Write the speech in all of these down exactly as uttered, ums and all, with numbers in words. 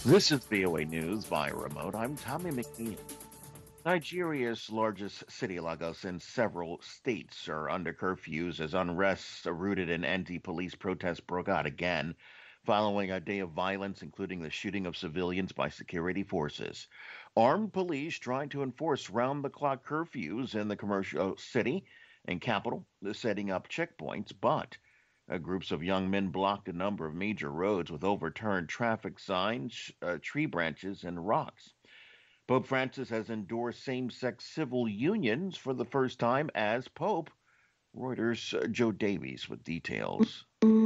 This is V O A News via remote. I'm Tommy McNeil. Nigeria's largest city, Lagos, and several states are under curfews as unrest rooted in anti police protests broke out again following a day of violence, including the shooting of civilians by security forces. Armed police tried to enforce round the clock curfews in the commercial city and capital, setting up checkpoints, but uh, groups of young men blocked a number of major roads with overturned traffic signs, uh, tree branches, and rocks. Pope Francis has endorsed same sex civil unions for the first time as Pope. Reuters' uh, Joe Davies with details.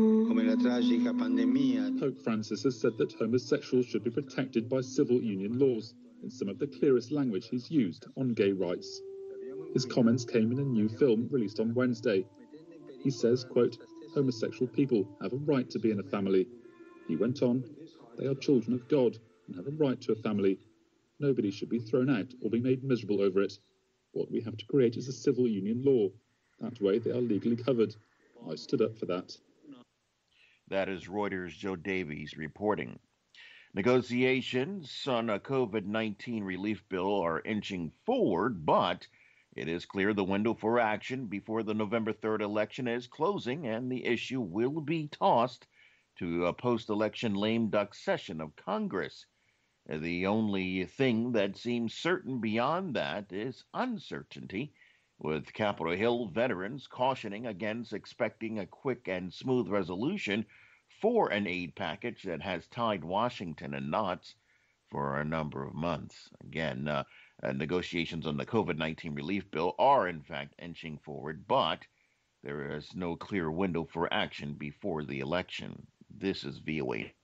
Pope Francis has said that homosexuals should be protected by civil union laws in some of the clearest language he's used on gay rights. His comments came in a new film released on Wednesday. He says, quote, homosexual people have a right to be in a family. He went on, they are children of God and have a right to a family. Nobody should be thrown out or be made miserable over it. What we have to create is a civil union law. That way they are legally covered. I stood up for that. That is Reuters' Joe Davies reporting. Negotiations on a COVID nineteen relief bill are inching forward, but it is clear the window for action before the November third election is closing, and the issue will be tossed to a post-election lame duck session of Congress. The only thing that seems certain beyond that is uncertainty, with Capitol Hill veterans cautioning against expecting a quick and smooth resolution for an aid package that has tied Washington in knots for a number of months. Again, uh, uh, negotiations on the COVID nineteen relief bill are in fact inching forward, but there is no clear window for action before the election. This is V O A.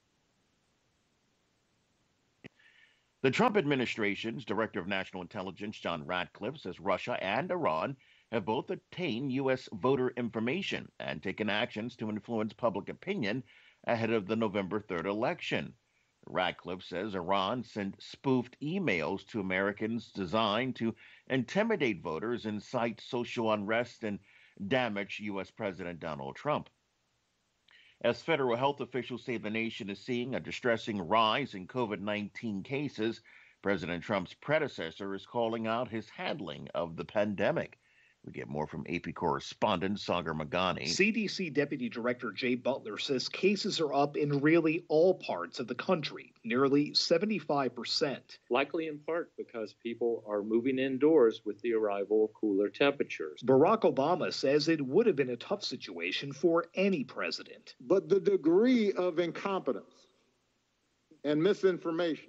The Trump administration's Director of National Intelligence, John Ratcliffe, says Russia and Iran have both obtained U S voter information and taken actions to influence public opinion ahead of the November third election. Ratcliffe says Iran sent spoofed emails to Americans designed to intimidate voters, incite social unrest, and damage U S. President Donald Trump. As federal health officials say the nation is seeing a distressing rise in COVID nineteen cases, President Trump's predecessor is calling out his handling of the pandemic. We get more from A P correspondent Sagar Magani. C D C Deputy Director Jay Butler says cases are up in really all parts of the country, nearly seventy-five percent. Likely in part because people are moving indoors with the arrival of cooler temperatures. Barack Obama says it would have been a tough situation for any president. But the degree of incompetence and misinformation,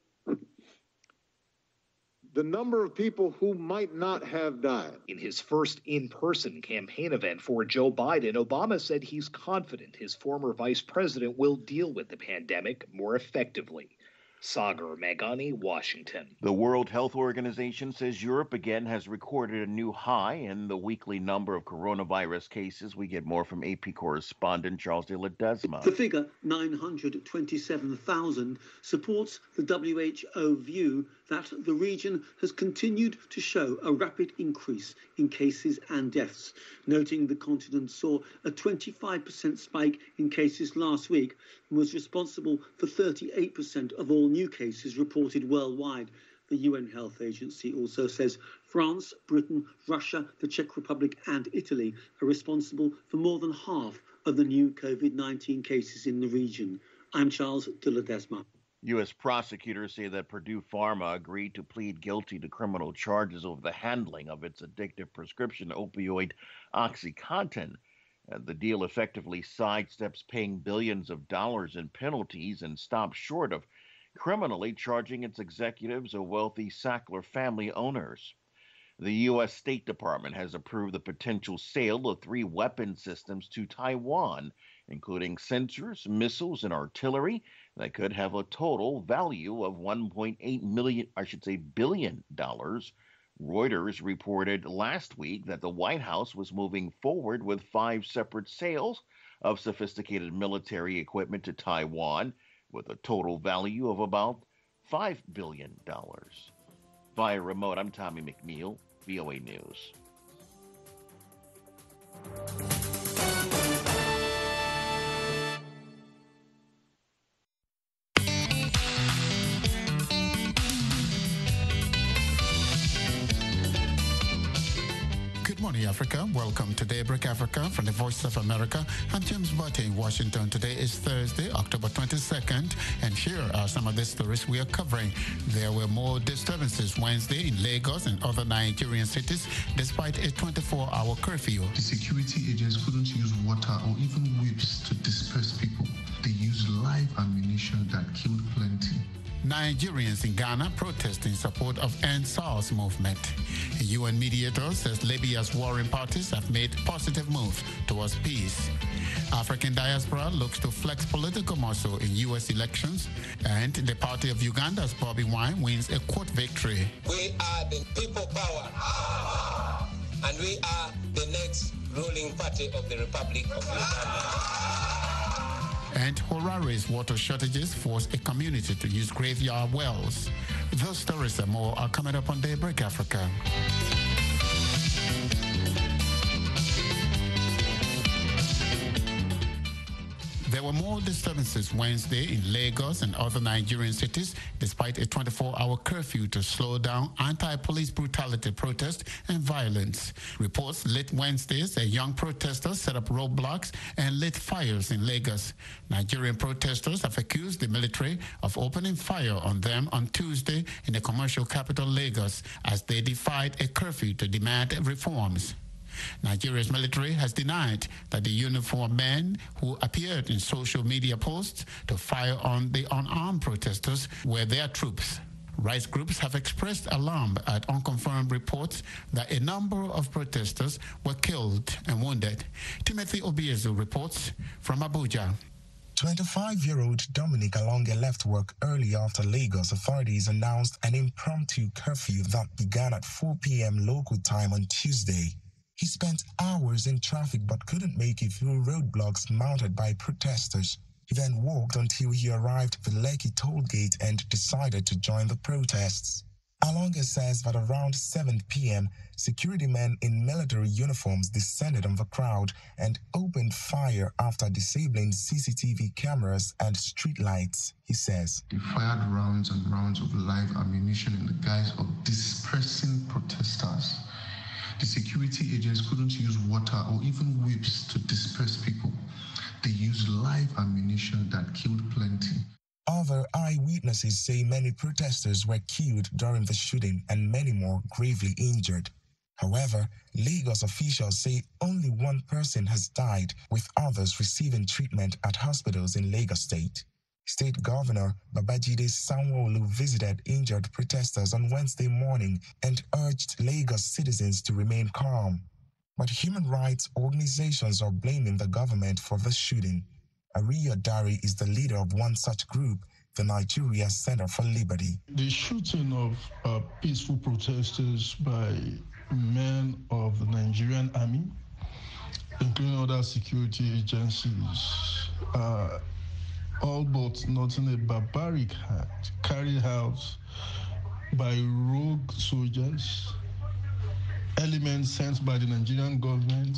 the number of people who might not have died. In his first in-person campaign event for Joe Biden, Obama said he's confident his former vice president will deal with the pandemic more effectively. Sagar Magani, Washington. The World Health Organization says Europe again has recorded a new high in the weekly number of coronavirus cases. We get more from A P correspondent Charles de Ledesma. The figure, nine hundred twenty-seven thousand, supports the W H O view that the region has continued to show a rapid increase in cases and deaths, noting the continent saw a twenty-five percent spike in cases last week and was responsible for thirty-eight percent of all new cases reported worldwide. The U N Health Agency also says France, Britain, Russia, the Czech Republic and Italy are responsible for more than half of the new COVID nineteen cases in the region. I'm Charles de Ledesma. U S prosecutors say that Purdue Pharma agreed to plead guilty to criminal charges over the handling of its addictive prescription opioid OxyContin. Uh, the deal effectively sidesteps paying billions of dollars in penalties and stops short of criminally charging its executives or wealthy Sackler family owners. The U S. State Department has approved the potential sale of three weapon systems to Taiwan, including sensors, missiles, and artillery that could have a total value of one point eight million, I should say billion dollars. Reuters reported last week that the White House was moving forward with five separate sales of sophisticated military equipment to Taiwan with a total value of about five billion dollars. Via remote, I'm Tommy McNeil, V O A News. morning, Africa. Welcome to Daybreak Africa from the Voice of America. I'm James Butte in Washington. Today is Thursday, October twenty-second, and here are some of the stories we are covering. There were more disturbances Wednesday in Lagos and other Nigerian cities, despite a twenty-four hour curfew. The security agents couldn't use water or even whips to disperse people. They used live ammunition that killed plenty. Nigerians in Ghana protest in support of End SARS movement. A U N mediator says Libya's warring parties have made positive moves towards peace. African diaspora looks to flex political muscle in U S elections, and the party of Uganda's Bobby Wine wins a court victory. We are the people power, and we are the next ruling party of the Republic of Uganda. And Harare's water shortages force a community to use graveyard wells. Those stories and more are coming up on Daybreak Africa. There were more disturbances Wednesday in Lagos and other Nigerian cities, despite a twenty-four hour curfew to slow down anti-police brutality protests and violence. Reports late Wednesday say young protesters set up roadblocks and lit fires in Lagos. Nigerian protesters have accused the military of opening fire on them on Tuesday in the commercial capital Lagos as they defied a curfew to demand reforms. Nigeria's military has denied that the uniformed men who appeared in social media posts to fire on the unarmed protesters were their troops. Rights groups have expressed alarm at unconfirmed reports that a number of protesters were killed and wounded. Timothy Obiezu reports from Abuja. twenty-five-year-old Dominic Alonge left work early after Lagos authorities announced an impromptu curfew that began at four p.m. local time on Tuesday. He spent hours in traffic but couldn't make it through roadblocks mounted by protesters. He then walked until he arrived at the Lekki toll gate and decided to join the protests. Alonge says that around seven p.m., security men in military uniforms descended on the crowd and opened fire after disabling C C T V cameras and streetlights. He says, They fired rounds and rounds of live ammunition in the guise of dispersing protesters. The security agents couldn't use water or even whips to disperse people. They used live ammunition that killed plenty. Other eyewitnesses say many protesters were killed during the shooting and many more gravely injured. However, Lagos officials say only one person has died, with others receiving treatment at hospitals in Lagos State. State Governor Babajide Sanwo-Olu visited injured protesters on Wednesday morning and urged Lagos citizens to remain calm. But human rights organizations are blaming the government for the shooting. Ariyo Dari is the leader of one such group, the Nigeria Center for Liberty. The shooting of uh, peaceful protesters by men of the Nigerian army, including other security agencies, uh, all but not in a barbaric act carried out by rogue soldiers, elements sent by the Nigerian government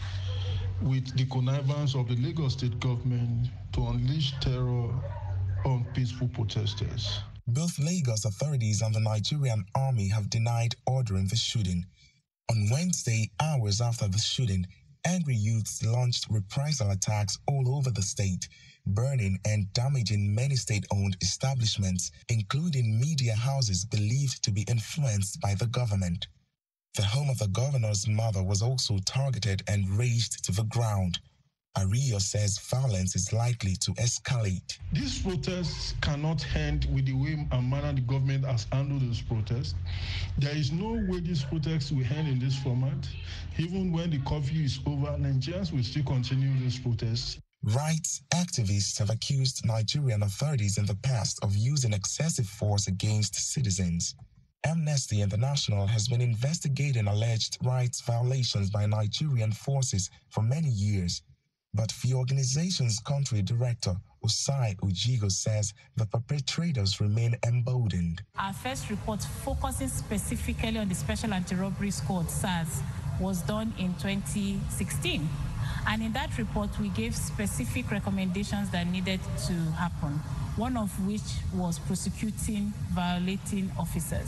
with the connivance of the Lagos state government to unleash terror on peaceful protesters. Both Lagos authorities and the Nigerian army have denied ordering the shooting. On Wednesday, hours after the shooting, angry youths launched reprisal attacks all over the state, burning and damaging many state-owned establishments, including media houses believed to be influenced by the government. The home of the governor's mother was also targeted and razed to the ground. Ariyo says violence is likely to escalate. These protests cannot end with the way and manner the government has handled these protests. There is no way these protests will end in this format. Even when the curfew is over, Nigerians will still continue these protests. Rights activists have accused Nigerian authorities in the past of using excessive force against citizens. Amnesty International has been investigating alleged rights violations by Nigerian forces for many years. But the organization's country director, Osai Ojigo, says the perpetrators remain emboldened. Our first report, focusing specifically on the Special Anti-Robbery Squad, SARS, was done in twenty sixteen. And in that report, we gave specific recommendations that needed to happen, one of which was prosecuting violating officers.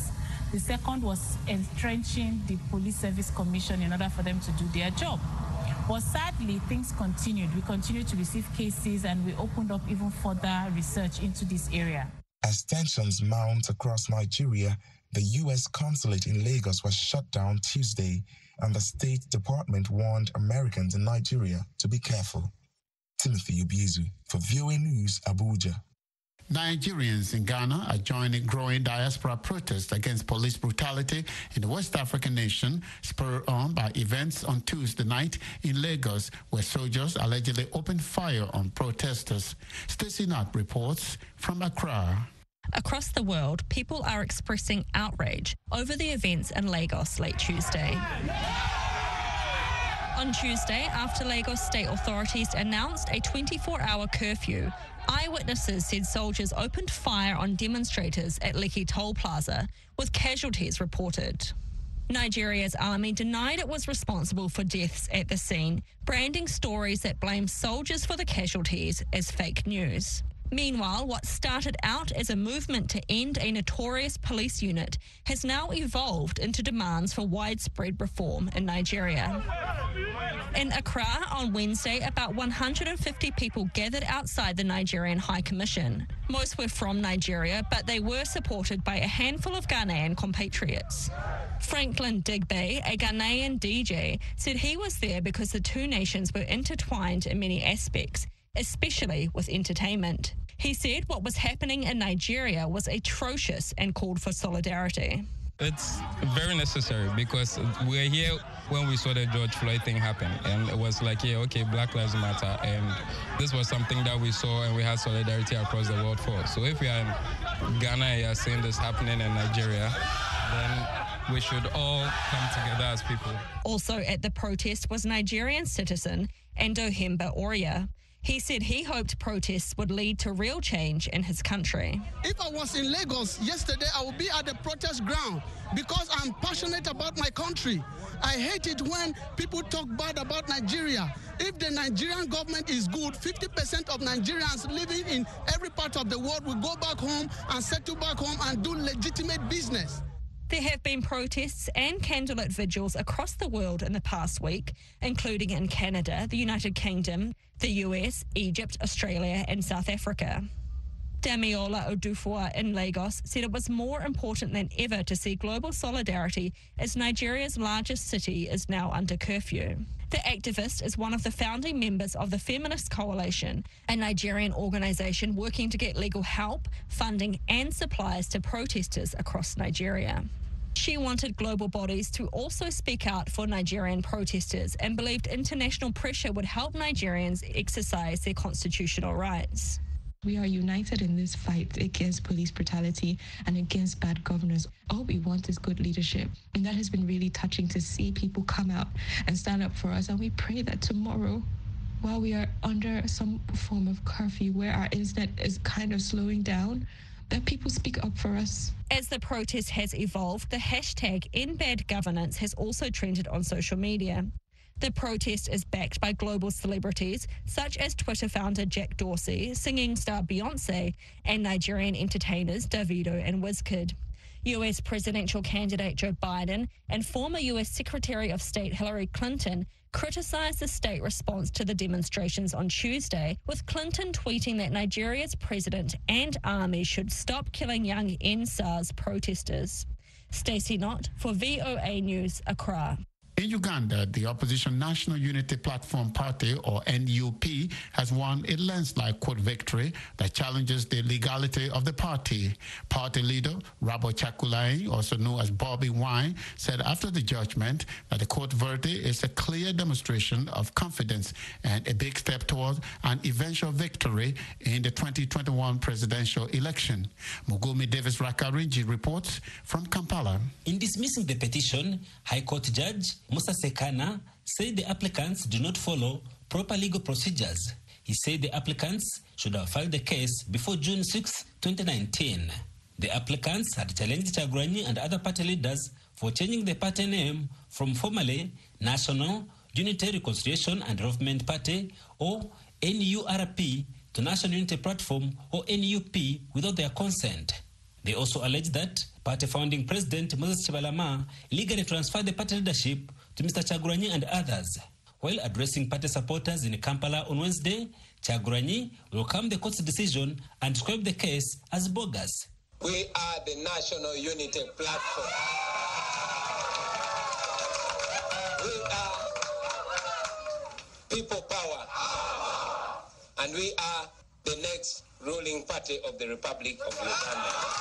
The second was entrenching the Police Service Commission in order for them to do their job. But sadly, things continued. We continued to receive cases, and we opened up even further research into this area. As tensions mount across Nigeria, the U S consulate in Lagos was shut down Tuesday, and the State Department warned Americans in Nigeria to be careful. Timothy Obizu for V O A News, Abuja. Nigerians in Ghana are joining growing diaspora protests against police brutality in the West African nation, spurred on by events on Tuesday night in Lagos, where soldiers allegedly opened fire on protesters. Stacey Knott reports from Accra. Across the world, people are expressing outrage over the events in Lagos late Tuesday. On Tuesday, after Lagos state authorities announced a twenty-four hour curfew, eyewitnesses said soldiers opened fire on demonstrators at Lekki Toll Plaza, with casualties reported. Nigeria's army denied it was responsible for deaths at the scene, branding stories that blame soldiers for the casualties as fake news. Meanwhile, what started out as a movement to end a notorious police unit has now evolved into demands for widespread reform in Nigeria. In Accra on Wednesday, about one hundred fifty people gathered outside the Nigerian High Commission. Most were from Nigeria, but they were supported by a handful of Ghanaian compatriots. Franklin Digby, a Ghanaian D J, said he was there because the two nations were intertwined in many aspects, especially with entertainment. He said what was happening in Nigeria was atrocious and called for solidarity. It's very necessary because we're here when we saw the George Floyd thing happen, and it was like, yeah, okay, Black Lives Matter, and this was something that we saw and we had solidarity across the world for. So if we are in Ghana and you're seeing this happening in Nigeria, then we should all come together as people. Also at the protest was Nigerian citizen Endohimba Oria. He said he hoped protests would lead to real change in his country. If I was in Lagos yesterday, I would be at the protest ground because I'm passionate about my country. I hate it when people talk bad about Nigeria. If the Nigerian government is good, fifty percent of Nigerians living in every part of the world will go back home and settle back home and do legitimate business. There have been protests and candlelit vigils across the world in the past week, including in Canada, the United Kingdom, the U S, Egypt, Australia and South Africa. Damiola Odufua in Lagos said it was more important than ever to see global solidarity as Nigeria's largest city is now under curfew. The activist is one of the founding members of the Feminist Coalition, a Nigerian organisation working to get legal help, funding and supplies to protesters across Nigeria. She wanted global bodies to also speak out for Nigerian protesters and believed international pressure would help Nigerians exercise their constitutional rights. We are united in this fight against police brutality and against bad governors. All we want is good leadership. And that has been really touching to see people come out and stand up for us. And we pray that tomorrow, while we are under some form of curfew where our internet is kind of slowing down, that people speak up for us. As the protest has evolved, the hashtag #EndBadGovernance has also trended on social media. The protest is backed by global celebrities such as Twitter founder Jack Dorsey, singing star Beyonce, and Nigerian entertainers Davido and Wizkid. U S presidential candidate Joe Biden and former U S Secretary of State Hillary Clinton criticized the state response to the demonstrations on Tuesday, with Clinton tweeting that Nigeria's president and army should stop killing young N S A R S protesters. Stacey Knott for V O A News, Accra. In Uganda, the Opposition National Unity Platform Party, or N U P, has won a landslide court victory that challenges the legality of the party. Party leader Rabo Chakulai, also known as Bobby Wine, said after the judgment that the court verdict is a clear demonstration of confidence and a big step toward an eventual victory in the twenty twenty-one presidential election. Mugumi Davis Rakarinji reports from Kampala. In dismissing the petition, High Court Judge Musa Sekana said the applicants do not follow proper legal procedures. He said the applicants should have filed the case before June sixth, twenty nineteen. The applicants had challenged Chaguranyi and other party leaders for changing the party name from formerly National Unity Reconciliation and Development Party, or N U R P, to National Unity Platform, or N U P, without their consent. They also allege that party founding president Moses Chibalama illegally transferred the party leadership to Mister Kyagulanyi and others. While addressing party supporters in Kampala on Wednesday, Kyagulanyi welcomed the court's decision and described the case as bogus. We are the National Unity Platform. We are people power. And we are the next ruling party of the Republic of Uganda.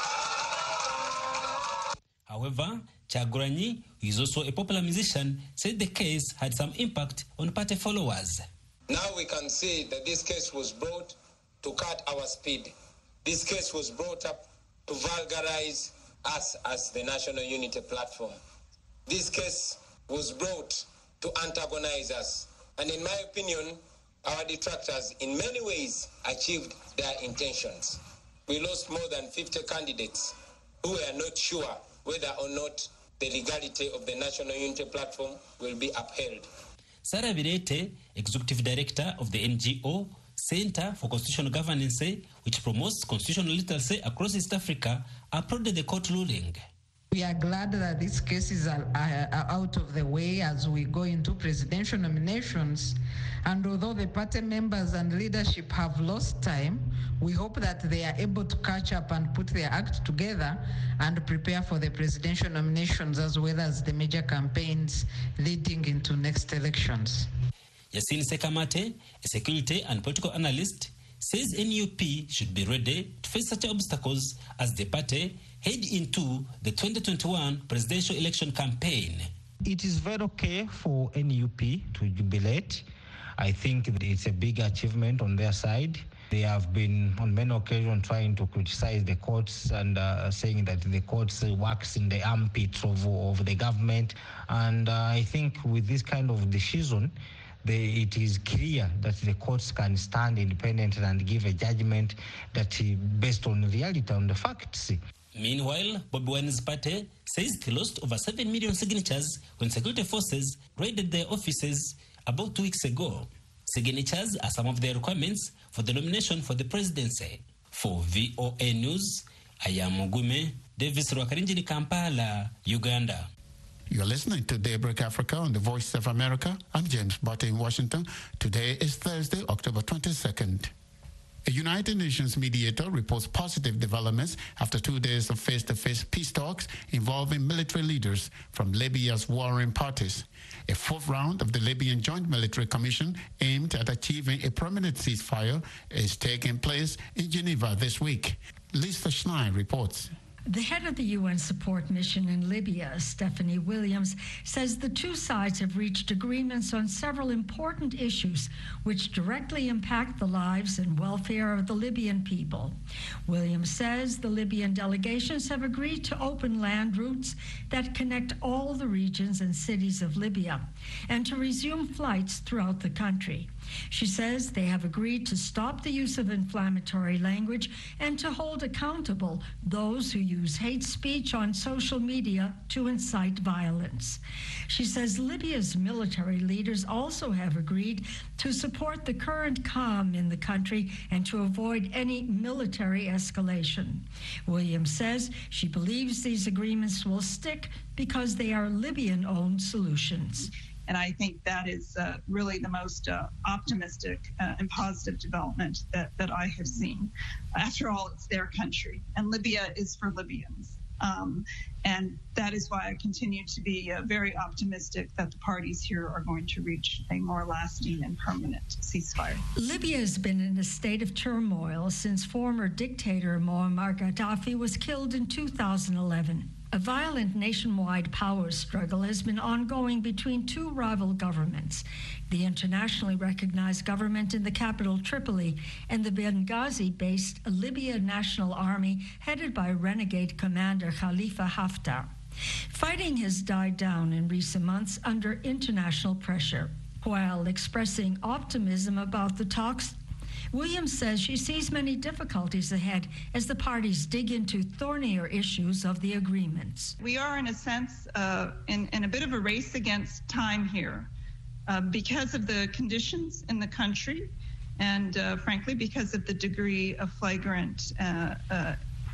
However, Kyagulanyi, who is also a popular musician, said the case had some impact on party followers. Now we can see that this case was brought to cut our speed. This case was brought up to vulgarize us as the National Unity Platform. This case was brought to antagonize us. And in my opinion, our detractors in many ways achieved their intentions. We lost more than fifty candidates who were not sure whether or not the legality of the National Unity Platform will be upheld. Sarah Birete, Executive Director of the N G O Center for Constitutional Governance, which promotes constitutional literacy across East Africa, applauded the court ruling. We are glad that these cases are, are, are out of the way as we go into presidential nominations. And although the party members and leadership have lost time, we hope that they are able to catch up and put their act together and prepare for the presidential nominations as well as the major campaigns leading into next elections. Yasin Sekamate, a security and political analyst, says N U P should be ready to face such obstacles as the party head into the twenty twenty-one presidential election campaign. It is very okay for N U P to jubilate. I think it's a big achievement on their side. They have been on many occasions trying to criticize the courts and uh, saying that the courts works in the armpits of, of the government. And uh, I think with this kind of decision, The, it is clear that the courts can stand independent and give a judgment that uh, based on reality, on the facts. Meanwhile, Bobi Wine's party says it lost over seven million signatures when security forces raided their offices about two weeks ago. Signatures are some of the requirements for the nomination for the presidency. For V O A News, I am Mugume Davis Rwakarinjini, Kampala, Uganda. You're listening to Daybreak Africa on the Voice of America. I'm James Botte in Washington. Today is Thursday, October twenty-second. A United Nations mediator reports positive developments after two days of face-to-face peace talks involving military leaders from Libya's warring parties. A fourth round of the Libyan Joint Military Commission aimed at achieving a permanent ceasefire is taking place in Geneva this week. Lisa Schneid reports. The head of the U N support mission in Libya, Stephanie Williams, says the two sides have reached agreements on several important issues which directly impact the lives and welfare of the Libyan people. Williams says the Libyan delegations have agreed to open land routes that connect all the regions and cities of Libya and to resume flights throughout the country. She says they have agreed to stop the use of inflammatory language and to hold accountable those who use hate speech on social media to incite violence. She says Libya's military leaders also have agreed to support the current calm in the country and to avoid any military escalation. Williams says she believes these agreements will stick because they are Libyan-owned solutions. And I think that is uh, really the most uh, optimistic uh, and positive development that, that I have seen. After all, it's their country, and Libya is for Libyans. Um, and that is why I continue to be uh, very optimistic that the parties here are going to reach a more lasting and permanent ceasefire. Libya has been in a state of turmoil since former dictator Muammar Gaddafi was killed in two thousand eleven. A violent nationwide power struggle has been ongoing between two rival governments, the internationally recognized government in the capital Tripoli and the Benghazi-based Libya National Army headed by renegade commander Khalifa Haftar. Fighting has died down in recent months under international pressure. While expressing optimism about the talks, Williams says she sees many difficulties ahead as the parties dig into thornier issues of the agreements. We are, in a sense, uh, in, in a bit of a race against time here uh, because of the conditions in the country and, uh, frankly, because of the degree of flagrant uh, uh,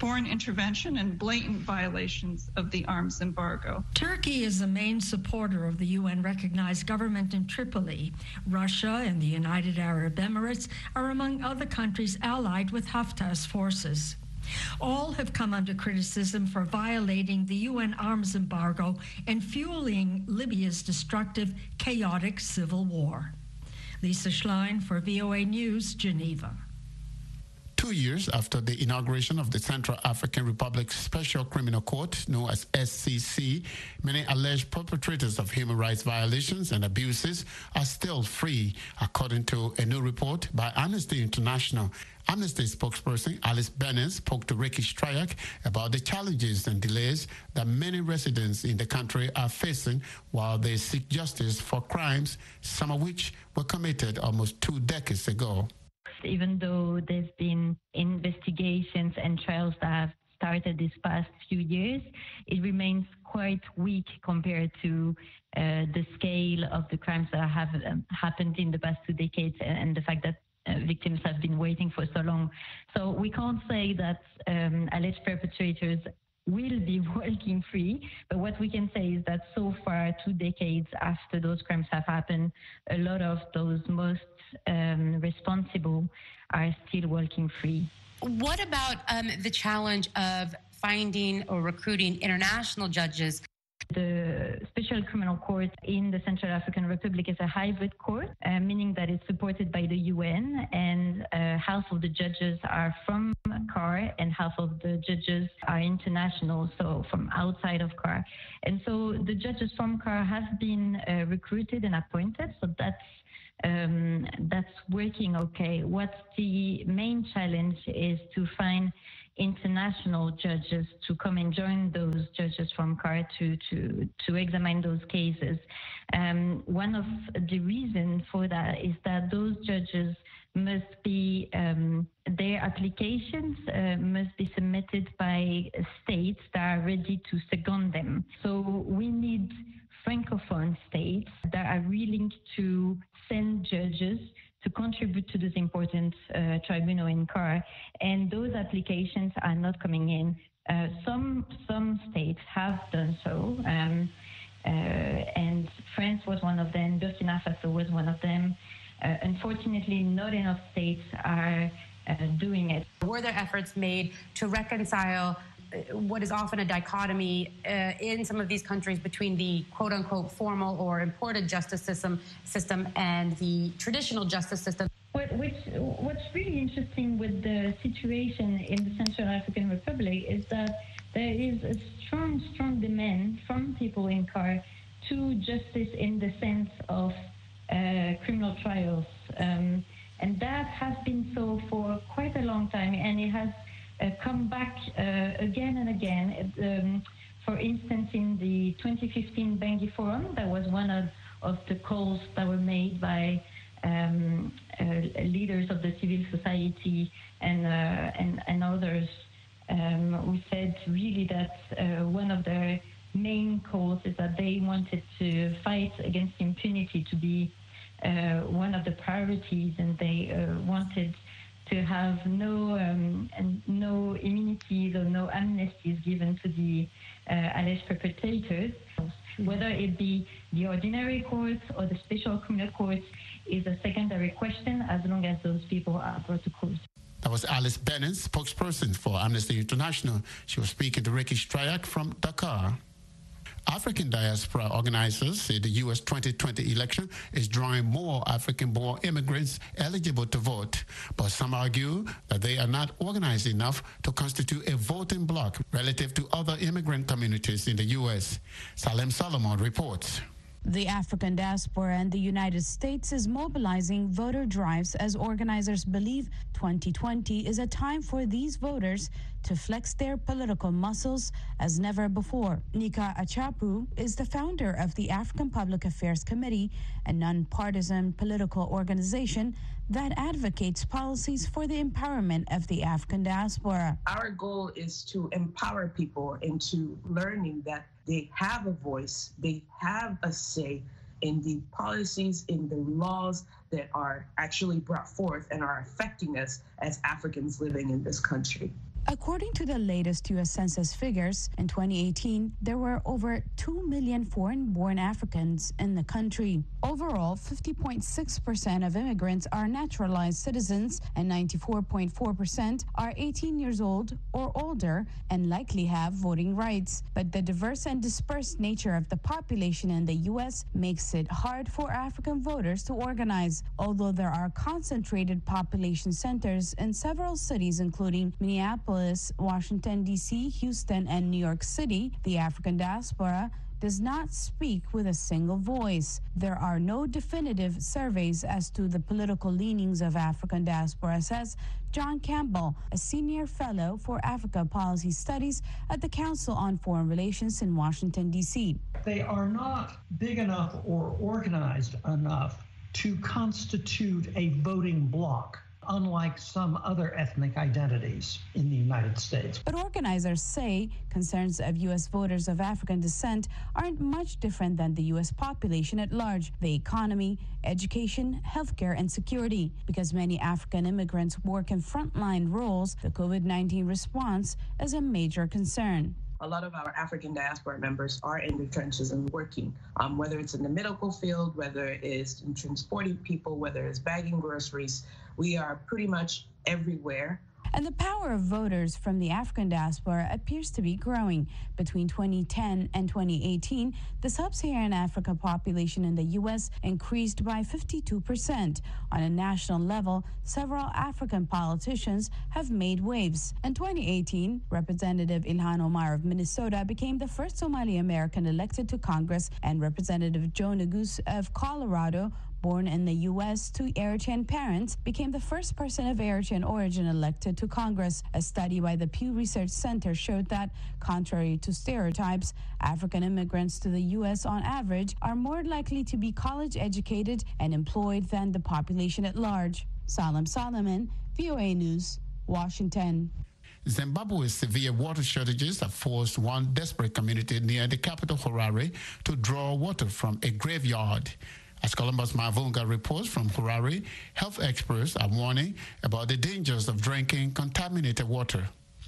foreign intervention and blatant violations of the arms embargo. Turkey is the main supporter of the U N-recognized government in Tripoli. Russia and the United Arab Emirates are among other countries allied with Haftar's forces. All have come under criticism for violating the U N arms embargo and fueling Libya's destructive, chaotic civil war. Lisa Schlein for V O A News, Geneva. Two years after the inauguration of the Central African Republic Special Criminal Court, known as S C C, many alleged perpetrators of human rights violations and abuses are still free, according to a new report by Amnesty International. Amnesty spokesperson Alice Bennett spoke to Ricky Stryak about the challenges and delays that many residents in the country are facing while they seek justice for crimes, some of which were committed almost two decades ago. Even though there's been investigations and trials that have started this past few years, it remains quite weak compared to uh, the scale of the crimes that have um, happened in the past two decades and, and the fact that uh, victims have been waiting for so long. So we can't say that um, alleged perpetrators will be walking free, but what we can say is that so far, two decades after those crimes have happened, a lot of those most um, responsible are still walking free. What about um, the challenge of finding or recruiting international judges? The Special Criminal Court in the Central African Republic is a hybrid court, uh, meaning that it's supported by the U N, and uh, half of the judges are from C A R and half of the judges are international, so from outside of C A R. And so the judges from C A R have been uh, recruited and appointed, so that's um, that's working okay. What's the main challenge is to find international judges to come and join those judges from C A R to, to, to examine those cases. Um, one of the reasons for that is that those judges must be, um, their applications uh, must be submitted by states that are ready to second them. So we need Francophone states that are willing to send judges to contribute to this important uh, tribunal in C A R, and those applications are not coming in. Uh, some some states have done so, um, uh, and France was one of them, Burkina Faso was one of them. Uh, unfortunately, not enough states are uh, doing it. Were there efforts made to reconcile what is often a dichotomy uh, in some of these countries between the quote-unquote formal or imported justice system system and the traditional justice system? What, which, what's really interesting with the situation in the Central African Republic is that there is a strong, strong demand from people in C A R to justice in the sense of uh, criminal trials. Um, and that has been so for quite a long time, and it has Uh, come back uh, again and again. Um, for instance, in the twenty fifteen Bangui Forum, that was one of, of the calls that were made by um, uh, leaders of the civil society and uh, and, and others. Um, we said really that uh, one of their main calls is that they wanted to fight against impunity to be uh, one of the priorities, and they uh, wanted to have no um, and no immunities or no amnesties given to the uh, alleged perpetrators. Whether it be the ordinary courts or the special criminal courts is a secondary question, as long as those people are brought to court. That was Alice Bennett, spokesperson for Amnesty International. She was speaking to Ricky Stryak from Dakar. African diaspora organizers say the U S twenty twenty election is drawing more African-born immigrants eligible to vote, but some argue that they are not organized enough to constitute a voting bloc relative to other immigrant communities in the U S. Salem Solomon reports. The African diaspora in the United States is mobilizing voter drives as organizers believe twenty twenty is a time for these voters to flex their political muscles as never before. Nika Achapu is the founder of the African Public Affairs Committee, a nonpartisan political organization that advocates policies for the empowerment of the African diaspora. Our goal is to empower people into learning that they have a voice, they have a say in the policies, in the laws that are actually brought forth and are affecting us as Africans living in this country. According to the latest U S Census figures, in twenty eighteen, there were over two million foreign-born Africans in the country. Overall, fifty point six percent of immigrants are naturalized citizens and ninety-four point four percent are eighteen years old or older and likely have voting rights. But the diverse and dispersed nature of the population in the U S makes it hard for African voters to organize. Although there are concentrated population centers in several cities, including Minneapolis, Washington, D C, Houston, and New York City, the African diaspora does not speak with a single voice. There are no definitive surveys as to the political leanings of African diaspora, says John Campbell, a senior fellow for Africa Policy Studies at the Council on Foreign Relations in Washington, D C. They are not big enough or organized enough to constitute a voting bloc, unlike some other ethnic identities in the United States. But organizers say concerns of U S voters of African descent aren't much different than the U S population at large: the economy, education, healthcare, and security. Because many African immigrants work in frontline roles, the COVID nineteen response is a major concern. A lot of our African diaspora members are in the trenches and working, um, whether it's in the medical field, whether it's in transporting people, whether it's bagging groceries. We are pretty much everywhere. And the power of voters from the African diaspora appears to be growing. Between twenty ten and twenty eighteen, the sub-Saharan Africa population in the U S increased by fifty-two percent. On a national level, several African politicians have made waves. In twenty eighteen, Representative Ilhan Omar of Minnesota became the first Somali American elected to Congress, and Representative Joe Neguse of Colorado, born in the U S to Eritrean parents, became the first person of Eritrean origin elected to Congress. A study by the Pew Research Center showed that, contrary to stereotypes, African immigrants to the U S on average are more likely to be college educated and employed than the population at large. Salam Solomon, V O A News, Washington. Zimbabwe's severe water shortages have forced one desperate community near the capital, Harare, to draw water from a graveyard. As Columbus Mavunga reports from Harare, health experts are warning about the dangers of drinking contaminated water.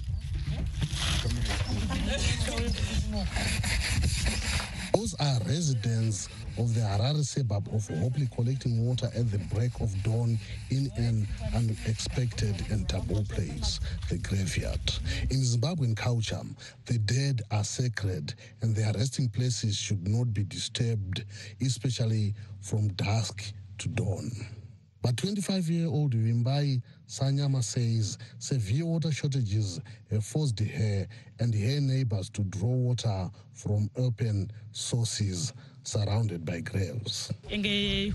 Those are residents of the Harare suburb of Hopley collecting water at the break of dawn in an unexpected and taboo place, the graveyard. In Zimbabwean culture, the dead are sacred and their resting places should not be disturbed, especially from dusk to dawn. But twenty-five-year-old Wimbai Sanyama says severe water shortages have forced her and her neighbors to draw water from open sources surrounded by graves. We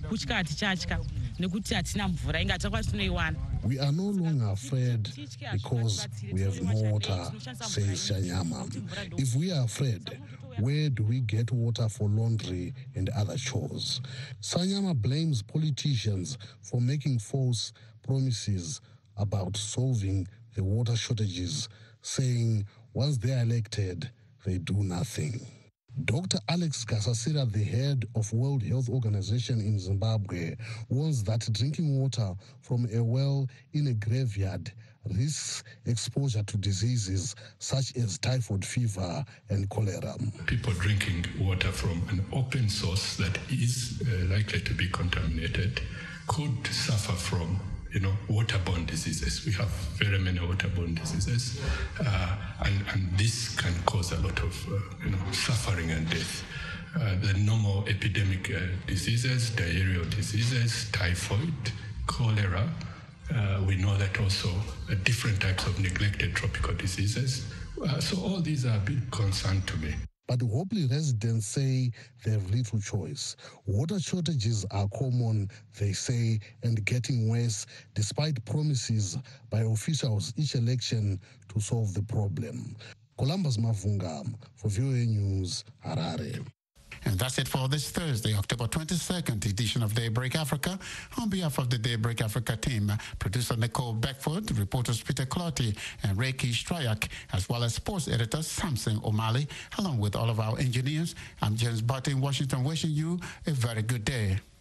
are no longer afraid because we have no water, says Sanyama. If we are afraid, where do we get water for laundry and other chores? Sanyama blames politicians for making false promises about solving the water shortages, saying once they are elected, they do nothing. Doctor Alex Gasasira, the head of World Health Organization in Zimbabwe, warns that drinking water from a well in a graveyard risks exposure to diseases such as typhoid fever and cholera. People drinking water from an open source that is uh, likely to be contaminated could suffer from you know, waterborne diseases. We have very many waterborne diseases, uh, and, and this can cause a lot of uh, you know, suffering and death. Uh, the normal epidemic uh, diseases, diarrheal diseases, typhoid, cholera. Uh, we know that also uh, different types of neglected tropical diseases. Uh, so all these are a big concern to me. But Hopley residents say they have little choice. Water shortages are common, they say, and getting worse, despite promises by officials each election to solve the problem. Columbus Mavunga for V O A News, Harare. And that's it for this Thursday, October twenty-second edition of Daybreak Africa. On behalf of the Daybreak Africa team, producer Nicole Beckford, reporters Peter Clotty and Reiki Stryak, as well as sports editor Samson O'Malley, along with all of our engineers, I'm James Barton in Washington, wishing you a very good day.